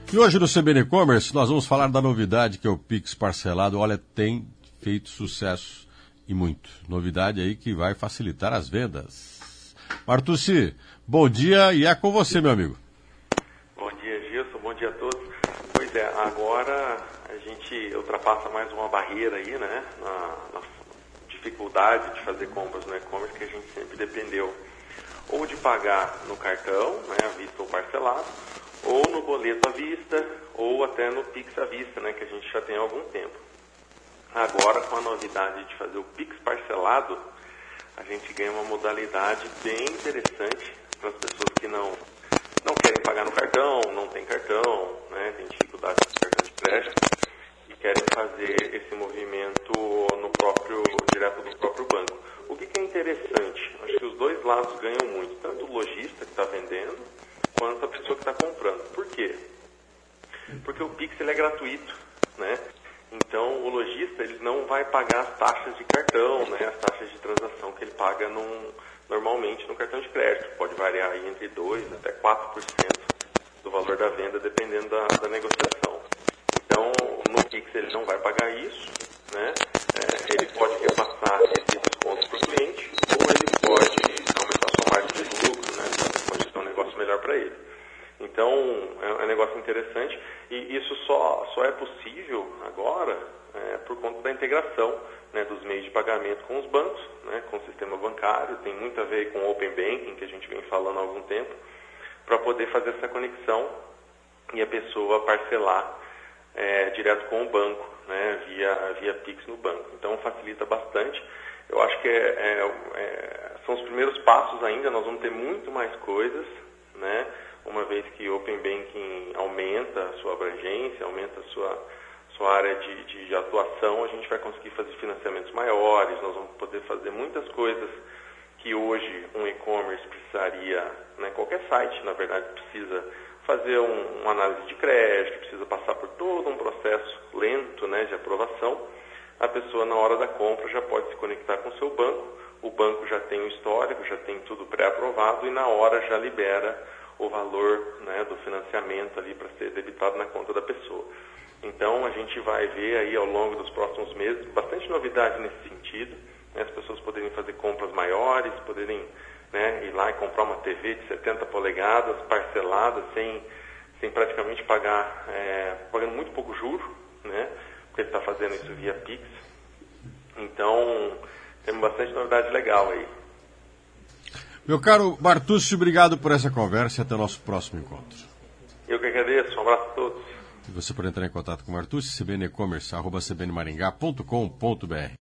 E hoje no CBN E-Commerce nós vamos falar da novidade que é o Pix parcelado. Olha, tem feito sucesso e muito. Novidade aí que vai facilitar as vendas. Martucci, bom dia e é com você, meu amigo. Bom dia, Gilson. Bom dia a todos. Pois é, agora a gente ultrapassa mais uma barreira aí, né? Na dificuldade de fazer compras no e-commerce que a gente sempre dependeu. Ou de pagar no cartão, né, à vista ou parcelado, ou no boleto à vista, ou até no Pix à vista, né, que a gente já tem há algum tempo. Agora, com a novidade de fazer o Pix parcelado, a gente ganha uma modalidade bem interessante para as pessoas que não querem pagar no cartão, não tem cartão, né, tem dificuldade com cartão de crédito e querem fazer esse movimento direto do próprio banco. O que é interessante? Acho que os dois lados ganham muito, tanto o lojista que está vendendo, quanto a pessoa que está comprando. Por quê? Porque o Pix ele é gratuito, né? Então o lojista ele não vai pagar as taxas de cartão, né? As taxas de transação que ele paga normalmente no cartão de crédito. Pode variar aí entre 2% até 4% do valor da venda, dependendo da negociação. Então no Pix ele não vai pagar isso, né? Ele pode repassar esse desconto para o cliente, ou ele pode aumentar sua margem de lucro, né? Pode ser um negócio melhor para ele. Então, é um negócio interessante, e isso só é possível agora por conta da integração, né, dos meios de pagamento com os bancos, né, com o sistema bancário, tem muito a ver com o Open Banking, que a gente vem falando há algum tempo, para poder fazer essa conexão e a pessoa parcelar direto com o banco, né, via Pix no banco. Então facilita bastante. Eu acho que são os primeiros passos ainda, nós vamos ter muito mais coisas, né, uma vez que o Open Banking aumenta a sua abrangência, aumenta a sua área de atuação, a gente vai conseguir fazer financiamentos maiores, nós vamos poder fazer muitas coisas que hoje um e-commerce precisaria, né, qualquer site, na verdade, precisa fazer uma análise de crédito, precisa passar por todo um processo lento, né, de aprovação. A pessoa, na hora da compra, já pode se conectar com o seu banco, o banco já tem o histórico, já tem tudo pré-aprovado e na hora já libera o valor, né, do financiamento ali para ser debitado na conta da pessoa. Então, a gente vai ver aí ao longo dos próximos meses bastante novidade nesse sentido, né, as pessoas poderem fazer compras maiores, poderem, né, ir lá e comprar uma TV de 70 polegadas, parcelada, sem praticamente pagar, pagando muito pouco juro, né, porque ele está fazendo isso via Pix. Então, temos bastante novidade legal aí. Meu caro Martucci, obrigado por essa conversa e até o nosso próximo encontro. Eu que agradeço, um abraço a todos. E você pode entrar em contato com o Martucci, cbnecommerce@cbnmaringá.com.br.